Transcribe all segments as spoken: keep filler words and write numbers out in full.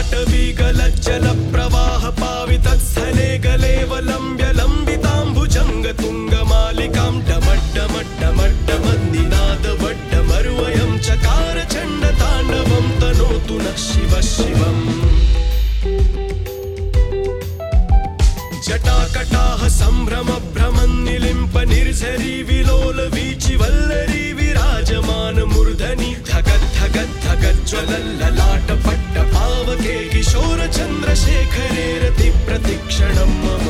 ललाटवीगलज्जलप्रवाह पावितत्स्थले गलेवलम्ब्य लम्बिताम्बुजङ्गतुङ्गमालिकां डमड्डमड्डमड्डमन्निनादवड्डमर्वयं चकार चण्डताण्डवं तनोतु नः शिवः शिवम् जटाकटाह सम्भ्रम भ्रमन्निलिम्प निर्झरी विलोल वीचि वल्लरी विराजमान मूर्धनि धगद् धगद् धगज्ज्वलल्ललाट पट्ट पावके किशोर चन्द्रशेखरे रति प्रतिक्षणं मम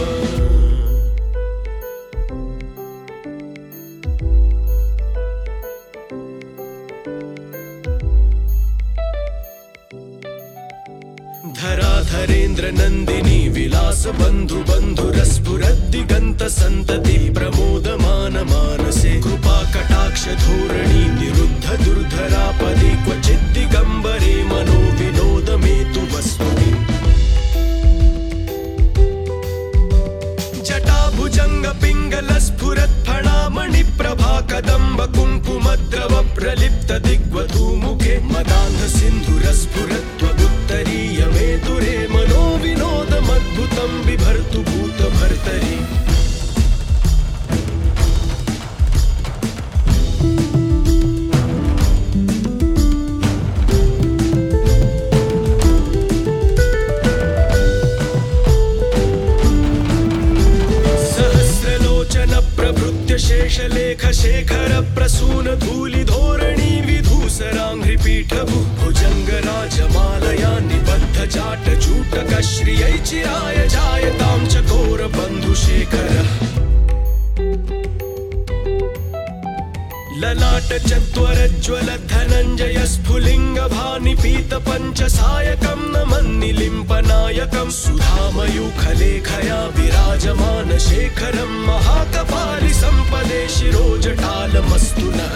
धराधरेन्द्र नन्दिनी विलास बन्धु बन्धुरस्फुरद्दिगन्त सन्तति प्रमोदमान मानसे कृपा कटाक्ष धोरणी निरुद्ध दुर्धरापदे क्वचिद्दिगम्बरे मनो विनोदमेतु वस्तुनि जटाभुजङ्ग पिङ्गल स्फुरत्फणामणि प्रभा कदम्ब कुङ्कुमद्रव प्रलिप्त दिग्वधूमुखे मदान्ध सिन्धुरस्फुरत्वदुत्तरीयमे दुरे मनो विनोदमद्भुतं बिभर्तु भूतभर्तरि शेषलेख शेखर प्रसून धूलि धोरणी विधूसराङ्घ्रिपीठभु भुजङ्ग राजमालया निबद्ध जाट चूटक श्रियै चिराय जायतां चकोर बन्धुशेखर ललाट चत्वरज्ज्वल धनञ्जय स्फुलिङ्ग भानिपीत पञ्चसायकं नमन्निलिम्पनायकं सुधामयूखलेखया विराजमान शेखरं महाकपालि सम्पदे शिरोजटालमस्तु नः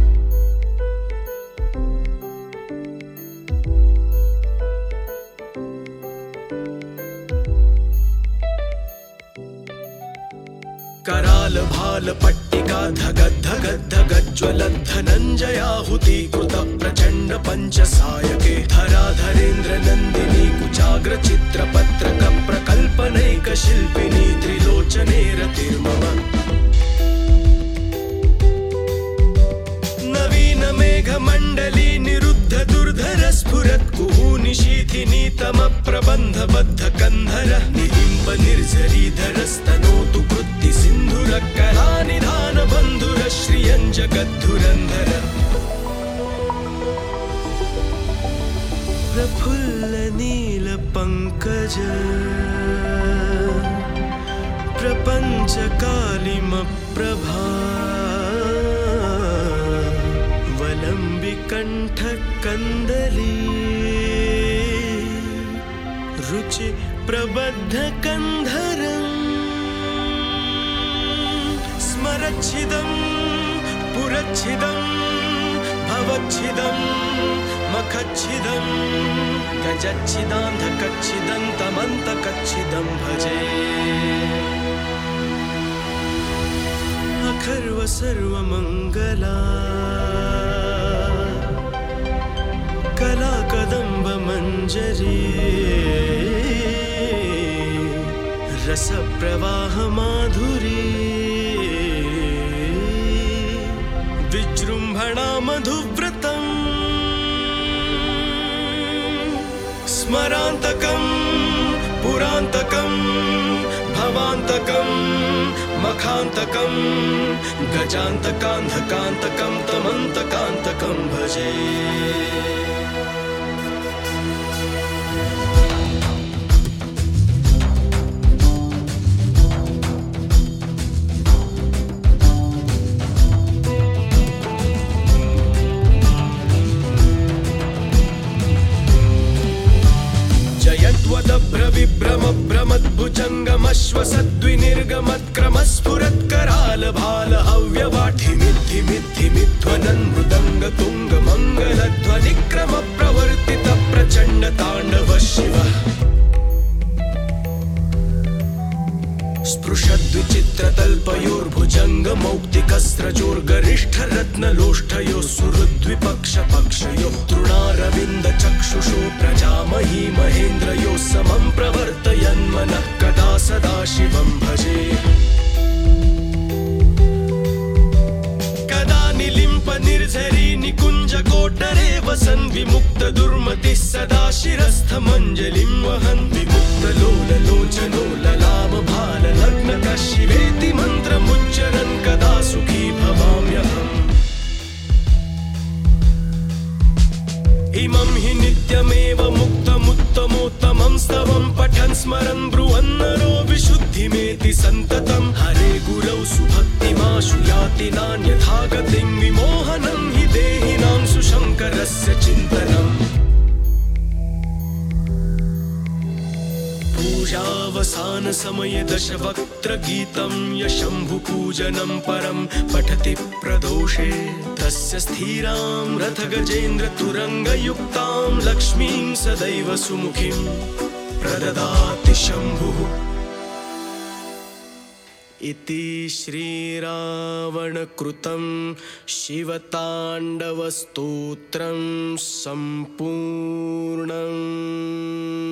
कराल भाल पट्टिका धगद् धगद् धगज्ज्वलद् धनञ्जयाहुतीकृत प्रचण्ड पञ्चसायके धराधरेन्द्र नन्दिनी कुचाग्र चित्रपत्रक प्रकल्पनैक शिल्पिनी त्रिलोचने रतिर्मम नवीन मेघमण्डली निरुद्ध दुर्धर स्फुरत् कुहूनिशीथिनी तम प्रबन्ध बद्ध कन्धर निलिम्ब निर्झरीधरस्तनोतु कृत्ति सिन्धुर कलानिधान बन्धुर श्रियं जगद्धुरन्धर प्रफुल्ल नील पङ्कज प्रपञ्च कालिमप्रभा वलम्बिकण्ठ कन्दली रुचि प्रबद्ध कन्धरम् स्मरच्छिदं पुरच्छिदं भवच्छिदं मखच्छिदं गजच्छिदान्धकच्छिदं तमन्तकच्छिदं भजे अखर्व सर्वमङ्गला कला कदम्ब मञ्जरी रस प्रवाह माधुरी विजृम्भणा मधुव्रतम् स्मरान्तकं पुरान्तकं भवान्तकं मखान्तकं गजान्तकान्धकान्तकं तमन्तकान्तकं भजे विभ्रम भ्रमद्भुजङ्गमश्वसद्विनिर्गमत्क्रमस्फुरत्कराल भाल हव्यवाढिमिद्धिमिद्धिमिध्वनन् मृदङ्ग तुङ्ग मङ्गलध्वनिक्रम प्रवर्तित प्रचण्ड ताण्डव शिव तीर्थमञ्जलिं वहन् विमुक्तलोललोचनो ललामभालनग्नकः शिवेति मन्त्रमुच्चरन् कदा सुखी भवाम्यहम्। इमं हि नित्यमेव मुक्तमुत्तमोत्तमं स्तवं पठन् स्मरन् ब्रुवन्नरो विशुद्धिमेति सन्ततं। हरे गुरौ सुभक्तिमाशु याति नान्यथा गतिं विमोहनं हि देहिनां सुशङ्करस्य चिन्तनम्। पूजावसानसमये दशवक्त्रगीतं यशम्भुपूजनं परं पठति प्रदोषे तस्य स्थिरां रथगजेन्द्रतुरङ्गयुक्तां लक्ष्मीं सदैव सुमुखीं प्रददाति शम्भुः। इति श्रीरावणकृतं शिवताण्डवस्तोत्रं सम्पूर्णम्।